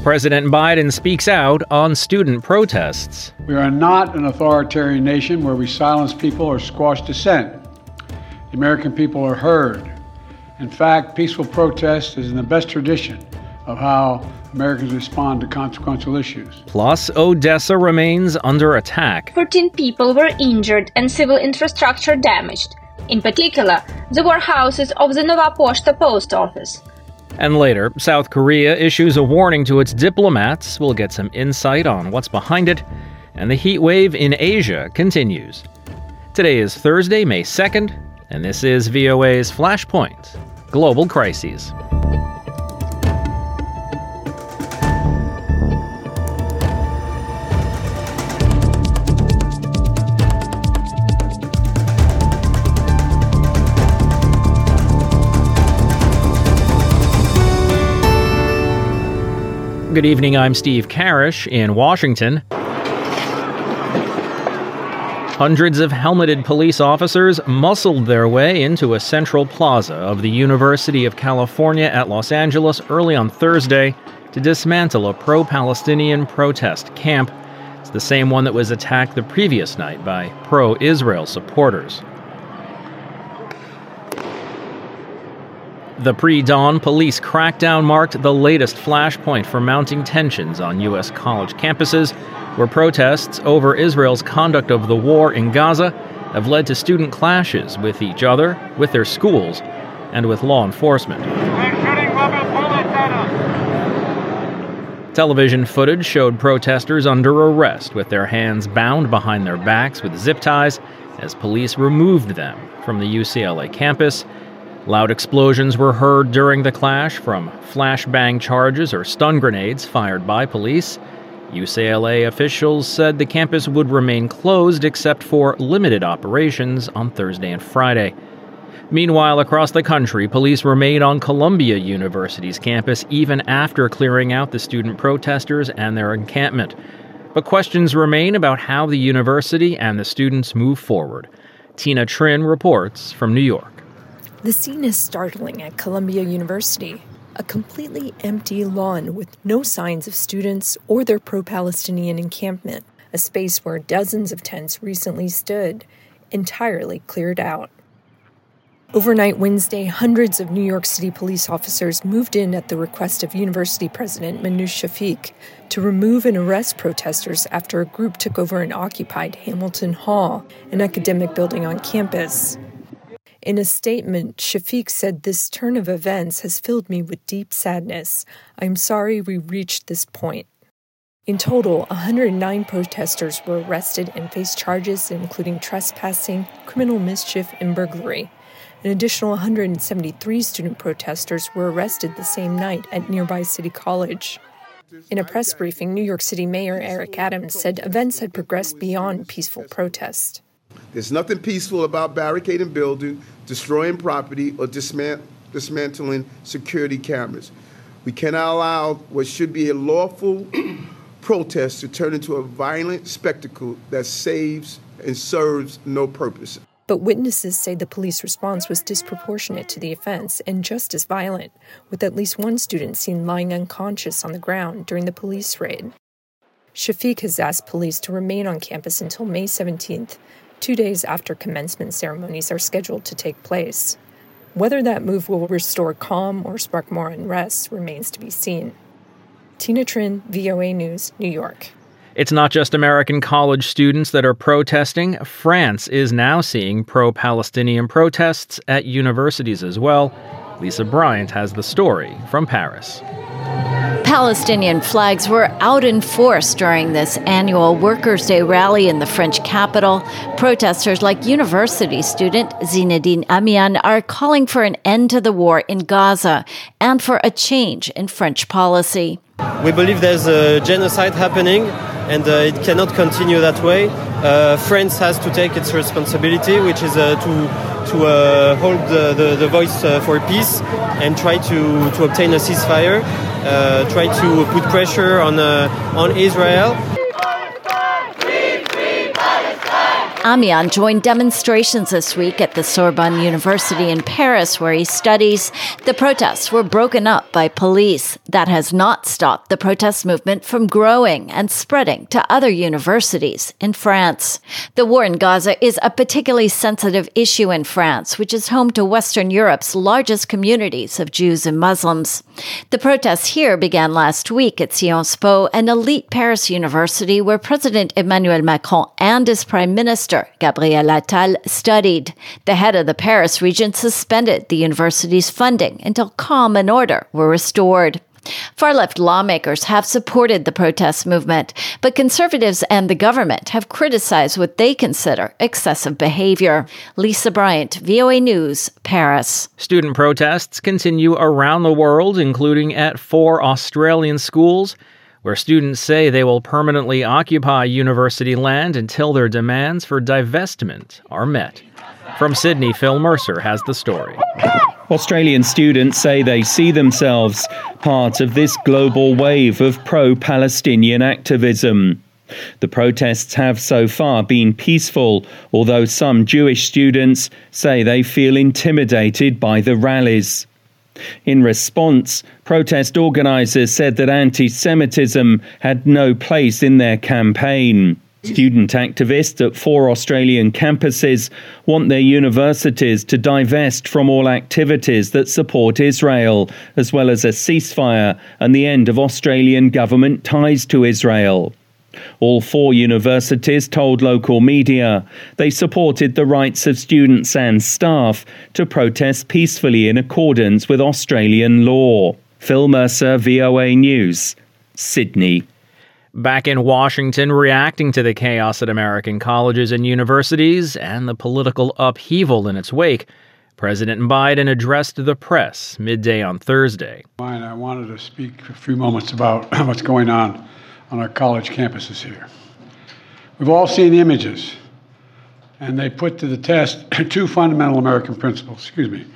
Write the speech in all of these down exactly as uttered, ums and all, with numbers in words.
President Biden speaks out on student protests. We are not an authoritarian nation where we silence people or squash dissent. The American people are heard. In fact, peaceful protest is in the best tradition of how Americans respond to consequential issues. Plus, Odessa remains under attack. fourteen people were injured and civil infrastructure damaged. In particular, the warehouses of the Nova Poshta post office. And later, South Korea issues a warning to its diplomats. We'll get some insight on what's behind it. And the heat wave in Asia continues. Today is Thursday, May second, and this is V O A's Flashpoint Global Crises. Good evening, I'm Steve Karish in Washington. Hundreds of helmeted police officers muscled their way into a central plaza of the University of California at Los Angeles early on Thursday to dismantle a pro-Palestinian protest camp. It's the same one that was attacked the previous night by pro-Israel supporters. The pre-dawn police crackdown marked the latest flashpoint for mounting tensions on U S college campuses, where protests over Israel's conduct of the war in Gaza have led to student clashes with each other, with their schools, and with law enforcement. We're shooting rubber bullets at us. Television footage showed protesters under arrest with their hands bound behind their backs with zip ties as police removed them from the U C L A campus. Loud explosions were heard during the clash from flashbang charges or stun grenades fired by police. U C L A officials said the campus would remain closed except for limited operations on Thursday and Friday. Meanwhile, across the country, police remained on Columbia University's campus even after clearing out the student protesters and their encampment. But questions remain about how the university and the students move forward. Tina Trin reports from New York. The scene is startling at Columbia University, a completely empty lawn with no signs of students or their pro-Palestinian encampment, a space where dozens of tents recently stood, entirely cleared out. Overnight Wednesday, hundreds of New York City police officers moved in at the request of University President Manoush Shafik to remove and arrest protesters after a group took over an occupied Hamilton Hall, an academic building on campus. In a statement, Shafik said, "This turn of events has filled me with deep sadness. I'm sorry we reached this point." In total, one hundred nine protesters were arrested and faced charges including trespassing, criminal mischief, and burglary. An additional one hundred seventy-three student protesters were arrested the same night at nearby City College. In a press briefing, New York City Mayor Eric Adams said events had progressed beyond peaceful protest. There's nothing peaceful about barricading buildings, destroying property, or dismant- dismantling security cameras. We cannot allow what should be a lawful protest to turn into a violent spectacle that saves and serves no purpose. But witnesses say the police response was disproportionate to the offense and just as violent, with at least one student seen lying unconscious on the ground during the police raid. Shafik has asked police to remain on campus until May seventeenth, two days after commencement ceremonies are scheduled to take place. Whether that move will restore calm or spark more unrest remains to be seen. Tina Trin, V O A News, New York. It's not just American college students that are protesting. France is now seeing pro-Palestinian protests at universities as well. Lisa Bryant has the story from Paris. Palestinian flags were out in force during this annual Workers' Day rally in the French capital. Protesters like university student Zinedine Amian are calling for an end to the war in Gaza and for a change in French policy. We believe there's a genocide happening and uh, it cannot continue that way. Uh, France has to take its responsibility, which is uh, to to uh, hold the, the, the voice uh, for peace and try to, to obtain a ceasefire, uh, try to put pressure on uh, on Israel. Palestine! Free, free Palestine! Amian joined demonstrations this week at the Sorbonne University in Paris, where he studies. The protests were broken up by police. That has not stopped the protest movement from growing and spreading to other universities in France. The war in Gaza is a particularly sensitive issue in France, which is home to Western Europe's largest communities of Jews and Muslims. The protests here began last week at Sciences Po, an elite Paris university where President Emmanuel Macron and his Prime Minister, Gabriel Attal, studied. The head of the Paris region suspended the university's funding until calm and order were restored. Far-left lawmakers have supported the protest movement, but conservatives and the government have criticized what they consider excessive behavior. Lisa Bryant, V O A News, Paris. Student protests continue around the world, including at four Australian schools, where students say they will permanently occupy university land until their demands for divestment are met. From Sydney, Phil Mercer has the story. Australian students say they see themselves part of this global wave of pro-Palestinian activism. The protests have so far been peaceful, although some Jewish students say they feel intimidated by the rallies. In response, protest organisers said that anti-Semitism had no place in their campaign. Student activists at four Australian campuses want their universities to divest from all activities that support Israel, as well as a ceasefire and the end of Australian government ties to Israel. All four universities told local media they supported the rights of students and staff to protest peacefully in accordance with Australian law. Phil Mercer, V O A News, Sydney. Back in Washington, reacting to the chaos at American colleges and universities and the political upheaval in its wake, President Biden addressed the press midday on Thursday. I wanted to speak for a few moments about what's going on on our college campuses here. We've all seen the images, and they put to the test two fundamental American principles. Excuse me.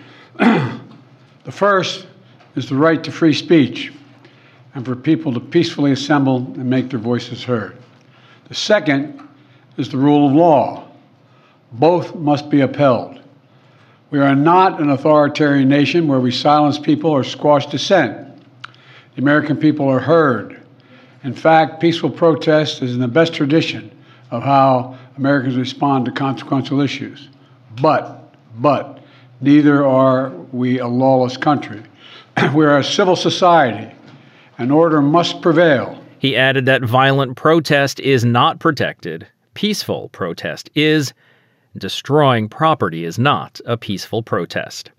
The first is the right to free speech, and for people to peacefully assemble and make their voices heard. The second is the rule of law. Both must be upheld. We are not an authoritarian nation where we silence people or squash dissent. The American people are heard. In fact, peaceful protest is in the best tradition of how Americans respond to consequential issues. But, but, neither are we a lawless country. We are a civil society. And order must prevail. He added that violent protest is not protected. Peaceful protest is. Destroying property is not a peaceful protest.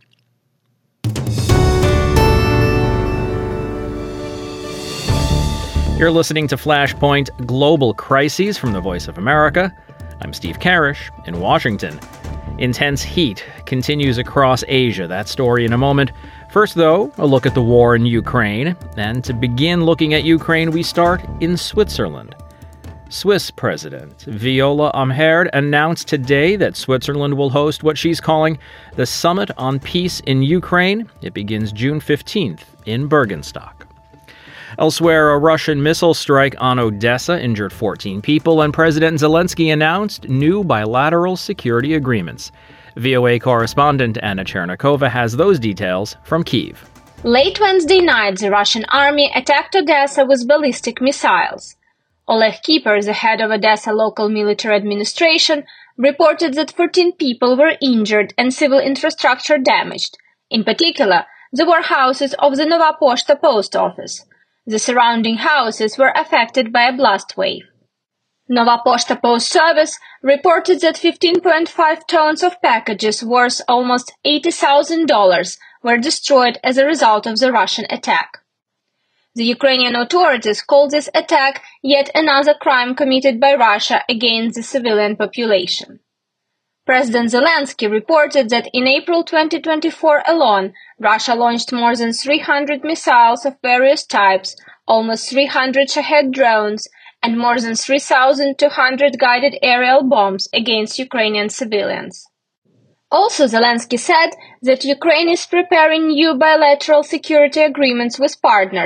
You're listening to Flashpoint Global Crises from the Voice of America. I'm Steve Karish in Washington. Intense heat continues across Asia. That story in a moment. First, though, a look at the war in Ukraine. And to begin looking at Ukraine, we start in Switzerland. Swiss President Viola Amherd announced today that Switzerland will host what she's calling the Summit on Peace in Ukraine. It begins June fifteenth in Bergenstock. Elsewhere, a Russian missile strike on Odessa injured fourteen people, and President Zelensky announced new bilateral security agreements. V O A correspondent Anna Chernikova has those details from Kyiv. Late Wednesday night, the Russian army attacked Odessa with ballistic missiles. Oleg Kiper, the head of Odessa local military administration, reported that fourteen people were injured and civil infrastructure damaged, in particular, the warehouses of the Nova Poshta post office. The surrounding houses were affected by a blast wave. Nova Poshta Post Service reported that fifteen point five tons of packages worth almost eighty thousand dollars were destroyed as a result of the Russian attack. The Ukrainian authorities called this attack yet another crime committed by Russia against the civilian population. President Zelensky reported that in April twenty twenty-four alone, Russia launched more than three hundred missiles of various types, almost three hundred Shahed drones, and more than three thousand two hundred guided aerial bombs against Ukrainian civilians. Also, Zelensky said that Ukraine is preparing new bilateral security agreements with partners,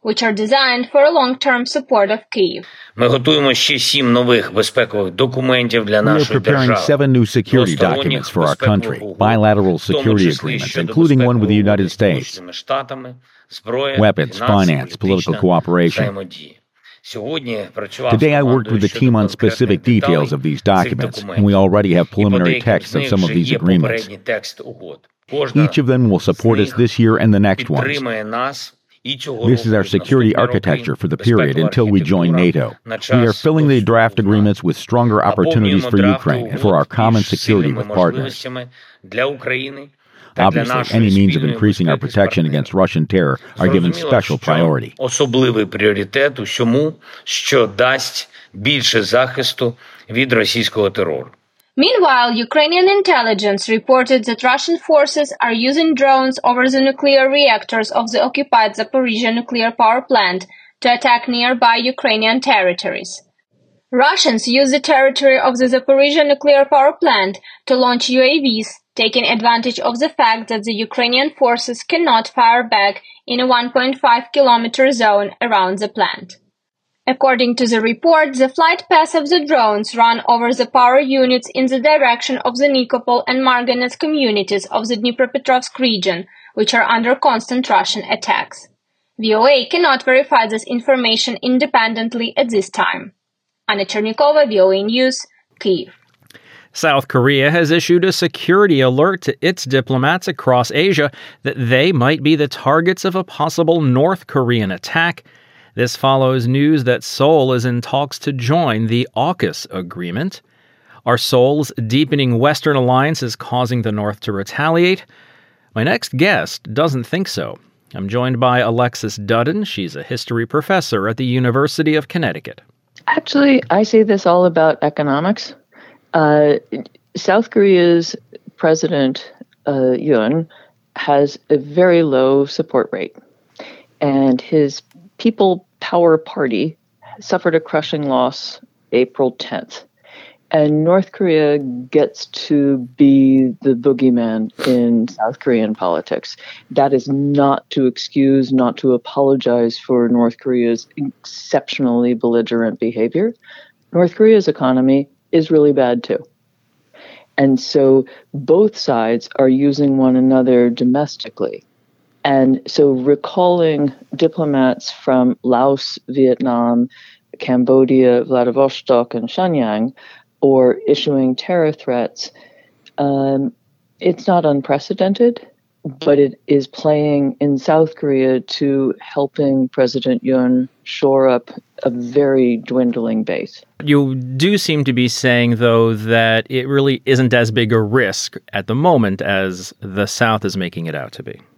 which are designed for a long-term support of Kyiv. Ми готуємо ще сім нових безпекових документів для нашої держави. We are preparing seven new security documents for our country, bilateral security agreements, including one with the United States, weapons, finance, political cooperation. Today I worked with the team on specific details of these documents, and we already have preliminary texts of some of these agreements. Each of them will support us this year and the next ones. This is our security architecture for the period until we join NATO. We are filling the draft agreements with stronger opportunities for Ukraine and for our common security with partners. Obviously, any means of increasing our protection against Russian terror are given special priority. Особливий пріоритет усьому, що дасть більше захисту від російського терору. Meanwhile, Ukrainian intelligence reported that Russian forces are using drones over the nuclear reactors of the occupied Zaporizhzhia nuclear power plant to attack nearby Ukrainian territories. Russians use the territory of the Zaporizhzhia nuclear power plant to launch U A Vs, taking advantage of the fact that the Ukrainian forces cannot fire back in a one point five kilometer zone around the plant. According to the report, the flight paths of the drones run over the power units in the direction of the Nikopol and Marganets communities of the Dnipropetrovsk region, which are under constant Russian attacks. V O A cannot verify this information independently at this time. Anna Chernikova, V O A News, Kyiv. South Korea has issued a security alert to its diplomats across Asia that they might be the targets of a possible North Korean attack. This follows news that Seoul is in talks to join the AUKUS agreement. Are Seoul's deepening Western alliances causing the North to retaliate? My next guest doesn't think so. I'm joined by Alexis Dudden. She's a history professor at the University of Connecticut. Actually, I see this all about economics. Uh, South Korea's president, uh, Yoon, has a very low support rate, and his People Power Party suffered a crushing loss April tenth. And North Korea gets to be the boogeyman in South Korean politics. That is not to excuse, not to apologize for North Korea's exceptionally belligerent behavior. North Korea's economy is really bad too. And so both sides are using one another domestically. And so recalling diplomats from Laos, Vietnam, Cambodia, Vladivostok, and Shenyang, or issuing terror threats, um, it's not unprecedented, but it is playing in South Korea to helping President Yoon shore up a very dwindling base. You do seem to be saying, though, that it really isn't as big a risk at the moment as the South is making it out to be.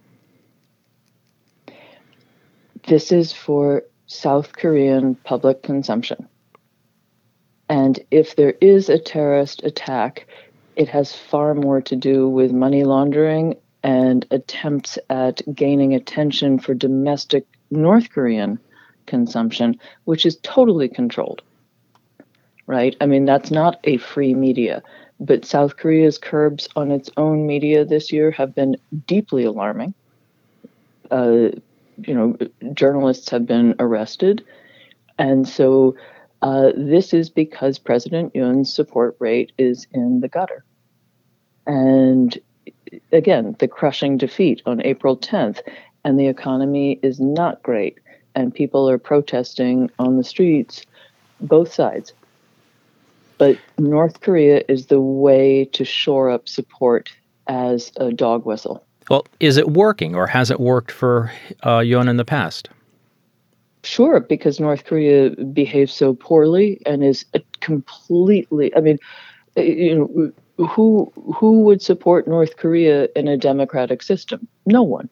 This is for South Korean public consumption. And if there is a terrorist attack, it has far more to do with money laundering and attempts at gaining attention for domestic North Korean consumption, which is totally controlled, right? I mean, that's not a free media, but South Korea's curbs on its own media this year have been deeply alarming. Uh, you know, journalists have been arrested. And so uh, this is because President Yoon's support rate is in the gutter. And again, the crushing defeat on April tenth, and the economy is not great. And people are protesting on the streets, both sides. But North Korea is the way to shore up support as a dog whistle. Well, is it working, or has it worked for uh, Yoon in the past? Sure, because North Korea behaves so poorly and is completely, I mean, you know, who who would support North Korea in a democratic system? No one.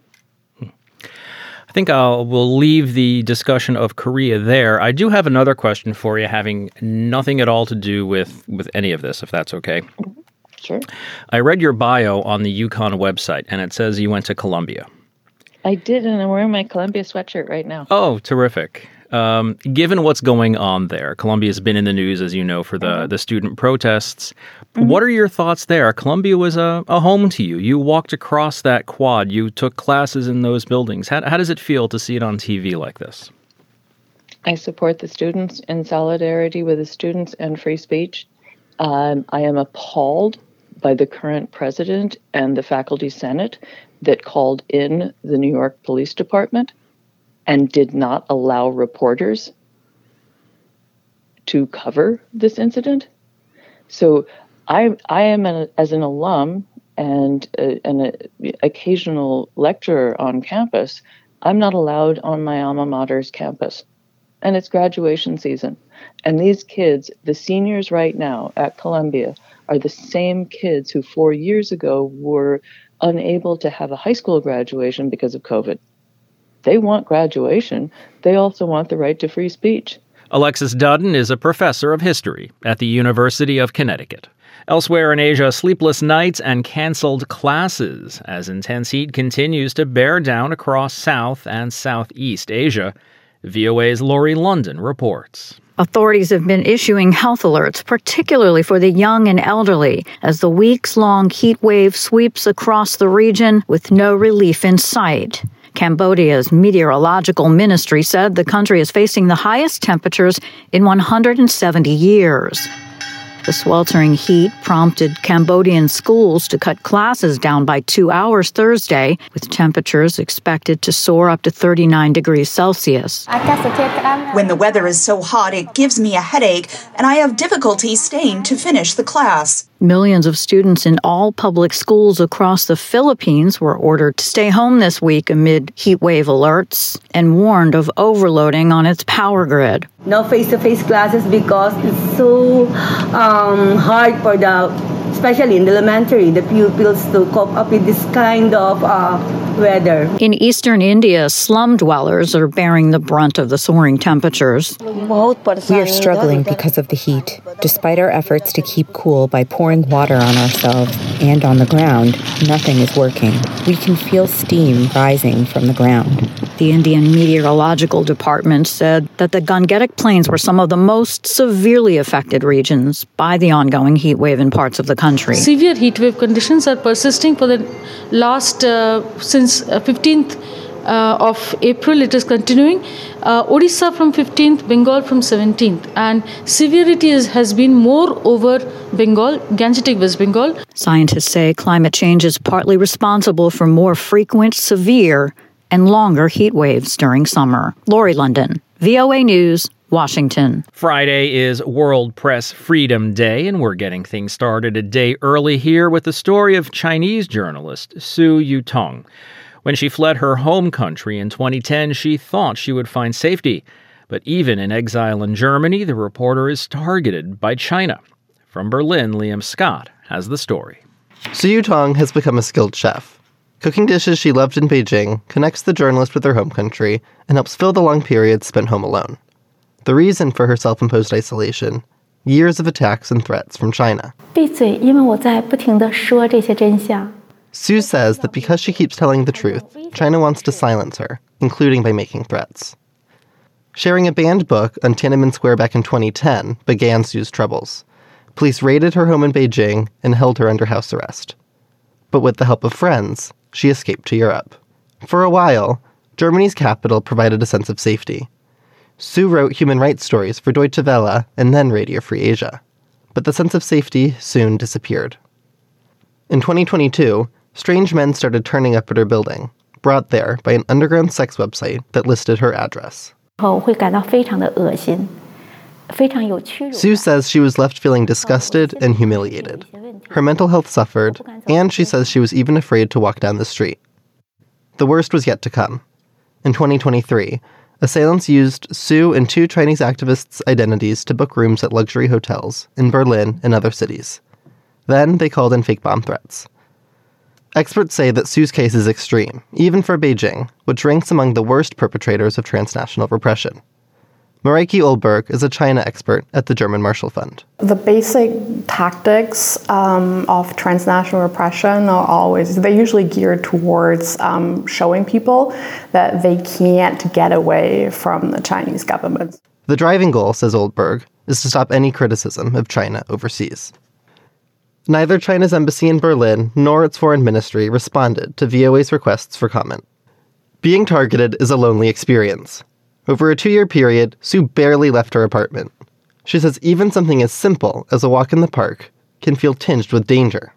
I think I'll we'll leave the discussion of Korea there. I do have another question for you, having nothing at all to do with, with any of this, if that's okay. Sure. I read your bio on the UConn website, and it says you went to Columbia. I did, and I'm wearing my Columbia sweatshirt right now. Oh, terrific. Um, given what's going on there, Columbia's been in the news, as you know, for the, mm-hmm. the student protests. Mm-hmm. What are your thoughts there? Columbia was a, a home to you. You walked across that quad. You took classes in those buildings. How, how does it feel to see it on T V like this? I support the students in solidarity with the students and free speech. Um, I am appalled by the current president and the faculty senate that called in the New York Police Department and did not allow reporters to cover this incident. So I, I am, an, as an alum and a, an a, occasional lecturer on campus, I'm not allowed on my alma mater's campus. And it's graduation season. And these kids, the seniors right now at Columbia, are the same kids who four years ago were unable to have a high school graduation because of COVID. They want graduation. They also want the right to free speech. Alexis Dudden is a professor of history at the University of Connecticut. Elsewhere in Asia, sleepless nights and canceled classes as intense heat continues to bear down across South and Southeast Asia. V O A's Lori London reports. Authorities have been issuing health alerts, particularly for the young and elderly, as the weeks-long heat wave sweeps across the region with no relief in sight. Cambodia's meteorological ministry said the country is facing the highest temperatures in one hundred seventy years. The sweltering heat prompted Cambodian schools to cut classes down by two hours Thursday, with temperatures expected to soar up to thirty-nine degrees Celsius. When the weather is so hot, it gives me a headache, and I have difficulty staying to finish the class. Millions of students in all public schools across the Philippines were ordered to stay home this week amid heat wave alerts and warned of overloading on its power grid. No face-to-face classes because it's so um, hard for the, especially in the elementary, the pupils to cope up with this kind of uh, weather. In eastern India, slum dwellers are bearing the brunt of the soaring temperatures. We are struggling because of the heat. Despite our efforts to keep cool by pouring water on ourselves and on the ground, nothing is working. We can feel steam rising from the ground. The Indian Meteorological Department said that the Gangetic Plains were some of the most severely affected regions by the ongoing heat wave in parts of the country. Severe heat wave conditions are persisting for the last, uh, since uh, fifteenth uh, of April, it is continuing. Uh, Odisha from fifteenth, Bengal from seventeenth. And severity is, has been more over Bengal, Gangetic West Bengal. Scientists say climate change is partly responsible for more frequent, severe, and longer heat waves during summer. Lori London, V O A News, Washington. Friday is World Press Freedom Day, and we're getting things started a day early here with the story of Chinese journalist Su Yutong. When she fled her home country in twenty ten, she thought she would find safety. But even in exile in Germany, the reporter is targeted by China. From Berlin, Liam Scott has the story. Su Yutong has become a skilled chef. Cooking dishes she loved in Beijing connects the journalist with her home country and helps fill the long periods spent home alone. The reason for her self-imposed isolation, years of attacks and threats from China. Su says that because she keeps telling the truth, China wants to silence her, including by making threats. Sharing a banned book on Tiananmen Square back in twenty ten began Su's troubles. Police raided her home in Beijing and held her under house arrest. But with the help of friends, she escaped to Europe. For a while, Germany's capital provided a sense of safety. Su wrote human rights stories for Deutsche Welle and then Radio Free Asia. But the sense of safety soon disappeared. In twenty twenty-two, strange men started turning up at her building, brought there by an underground sex website that listed her address. Su says she was left feeling disgusted and humiliated. Her mental health suffered, and she says she was even afraid to walk down the street. The worst was yet to come. In twenty twenty-three, assailants used Su and two Chinese activists' identities to book rooms at luxury hotels in Berlin and other cities. Then they called in fake bomb threats. Experts say that Su's case is extreme, even for Beijing, which ranks among the worst perpetrators of transnational repression. Mareike Oldberg is a China expert at the German Marshall Fund. The basic tactics um, of transnational repression are always, they're usually geared towards um, showing people that they can't get away from the Chinese government. The driving goal, says Oldberg, is to stop any criticism of China overseas. Neither China's embassy in Berlin nor its foreign ministry responded to V O A's requests for comment. Being targeted is a lonely experience. Over a two-year period, Sue barely left her apartment. She says even something as simple as a walk in the park can feel tinged with danger.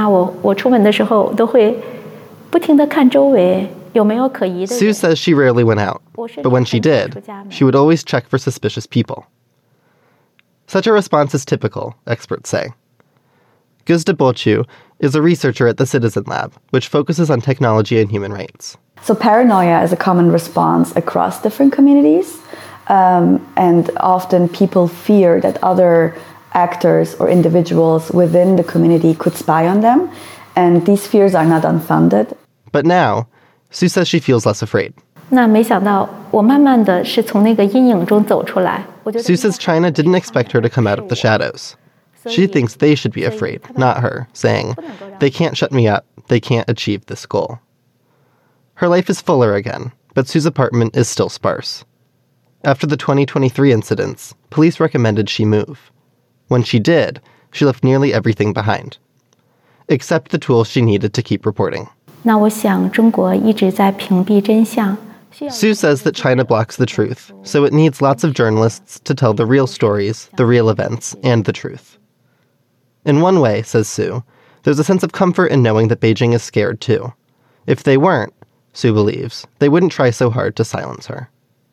Sue says she rarely went out, but when she did, she would always check for suspicious people. Such a response is typical, experts say. Guzda Bochu is a researcher at the Citizen Lab, which focuses on technology and human rights. So paranoia is a common response across different communities, um, and often people fear that other actors or individuals within the community could spy on them, and these fears are not unfounded. But now, Sue says she feels less afraid. Sue says China didn't expect her to come out of the shadows. She thinks they should be afraid, not her, saying, "They can't shut me up, they can't achieve this goal." Her life is fuller again, but Sue's apartment is still sparse. After the twenty twenty-three incidents, police recommended she move. When she did, she left nearly everything behind, except the tools she needed to keep reporting. Sue says that China blocks the truth, so it needs lots of journalists to tell the real stories, the real events, and the truth. In one way, says Sue, there's a sense of comfort in knowing that Beijing is scared too. If they weren't, Sue believes, they wouldn't try so hard to silence her.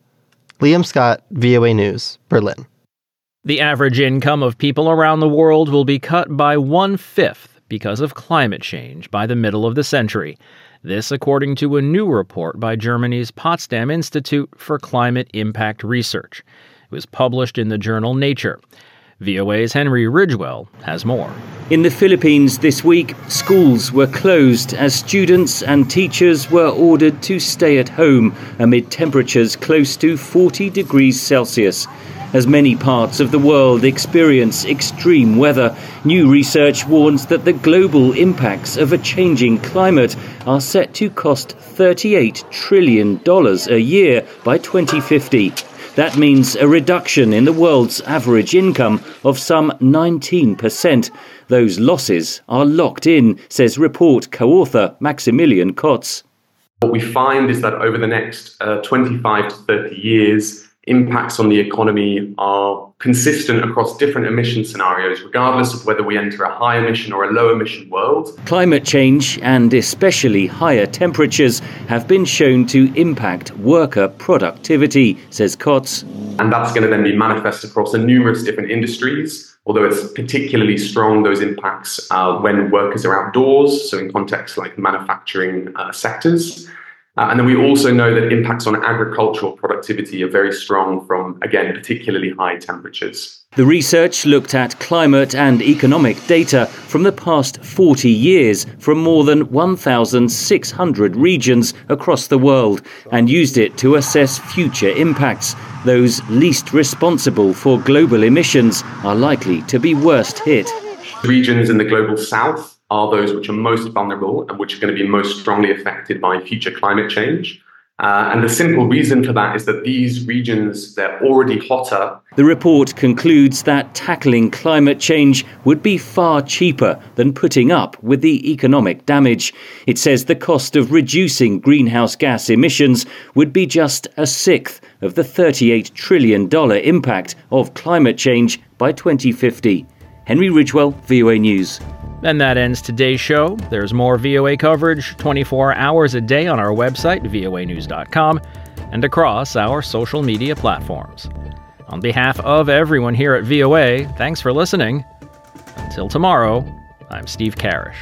Liam Scott, V O A News, Berlin. The average income of people around the world will be cut by one-fifth because of climate change by the middle of the century. This according to a new report by Germany's Potsdam Institute for Climate Impact Research. It was published in the journal Nature. V O A's Henry Ridgwell has more. In the Philippines this week, schools were closed as students and teachers were ordered to stay at home amid temperatures close to forty degrees Celsius. As many parts of the world experience extreme weather, new research warns that the global impacts of a changing climate are set to cost thirty-eight trillion dollars a year by twenty fifty. That means a reduction in the world's average income of some nineteen percent. Those losses are locked in, says report co-author Maximilian Kotz. What we find is that over the next uh, twenty-five to thirty years, impacts on the economy are consistent across different emission scenarios, regardless of whether we enter a high emission or a low emission world. Climate change, and especially higher temperatures, have been shown to impact worker productivity, says Kotz. And that's going to then be manifest across a numerous different industries, although it's particularly strong, those impacts uh, when workers are outdoors, so in contexts like manufacturing uh, sectors. Uh, and then we also know that impacts on agricultural productivity are very strong from, again, particularly high temperatures. The research looked at climate and economic data from the past forty years from more than one thousand six hundred regions across the world and used it to assess future impacts. Those least responsible for global emissions are likely to be worst hit. Regions in the global south are those which are most vulnerable and which are going to be most strongly affected by future climate change. Uh, and the simple reason for that is that these regions, they're already hotter. The report concludes that tackling climate change would be far cheaper than putting up with the economic damage. It says the cost of reducing greenhouse gas emissions would be just a sixth of the thirty-eight trillion dollars impact of climate change by twenty fifty. Henry Ridgwell, V O A News. And that ends today's show. There's more V O A coverage twenty-four hours a day on our website, V O A news dot com, and across our social media platforms. On behalf of everyone here at V O A, thanks for listening. Until tomorrow, I'm Steve Karish.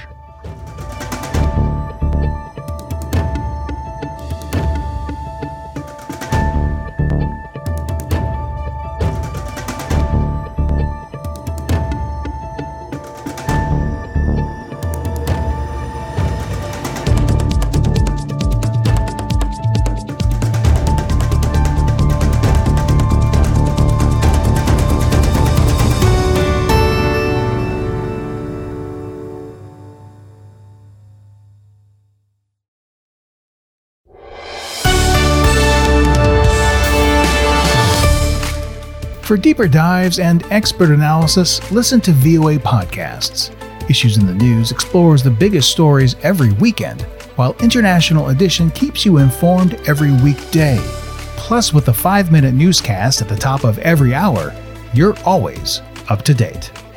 For deeper dives and expert analysis, listen to V O A Podcasts. Issues in the News explores the biggest stories every weekend, while International Edition keeps you informed every weekday. Plus, with a five-minute newscast at the top of every hour, you're always up to date.